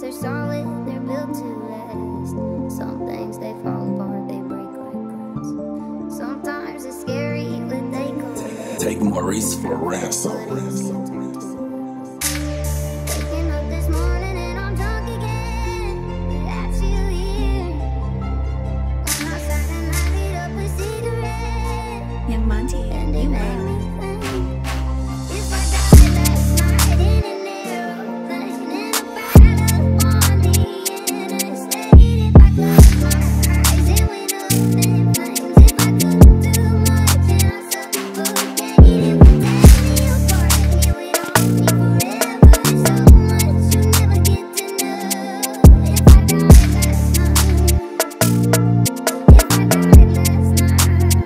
are solid, they're built to last. Some things they fall apart, they break like glass. Sometimes it's scary, but they come. Take Maurice for ransom. Waking up this morning and I'm drunk again. Without you here. When I sat and I lit up a cigarette. Young Monty, And it you made mad. me think, if I died last night in an aeroplane in a battle on the interstate, if I closed my eyes and went up in flames, if I couldn't do much and I suffocated, it would tear me apart and it would haunt me forever. There's so much you never get to know. If I died last night, if I died last night.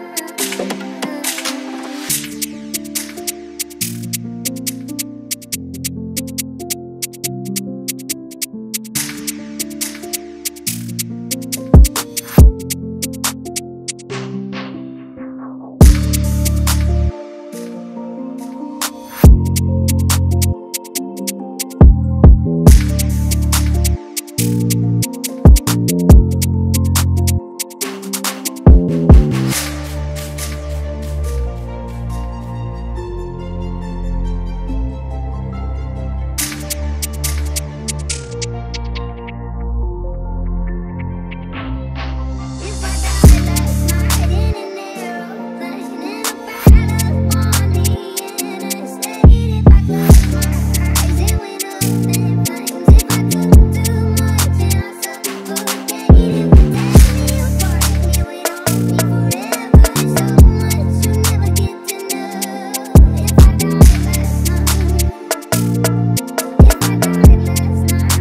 If I died last night in an aeroplane in a battle on the interstate, if I closed my eyes and went up in flames, if I couldn't do much and I suffocated, it would tear me apart and it would haunt me forever. There's so much you never get to know. If I died last night, if I died last night.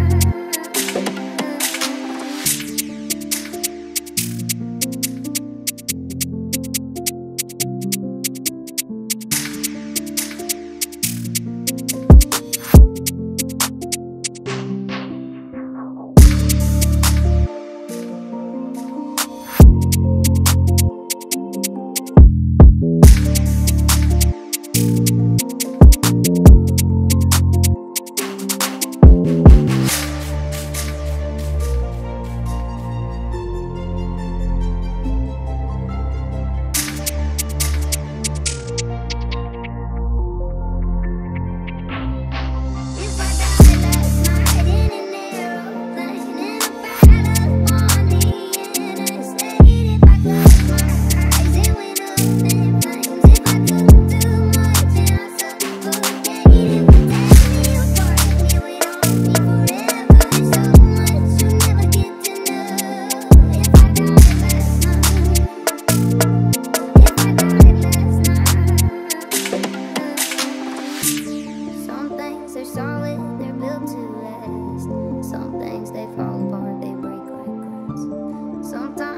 If I died last night in an aeroplane in a battle on the interstate, if I closed my eyes and went up in flames, if I couldn't do much and I suffocated, it would tear me apart and it would haunt me forever. There's so much you never get to know. If I died last night, if I died last night. Some things are solid, they're built to last. Some things they fall apart, they break like glass. Sometimes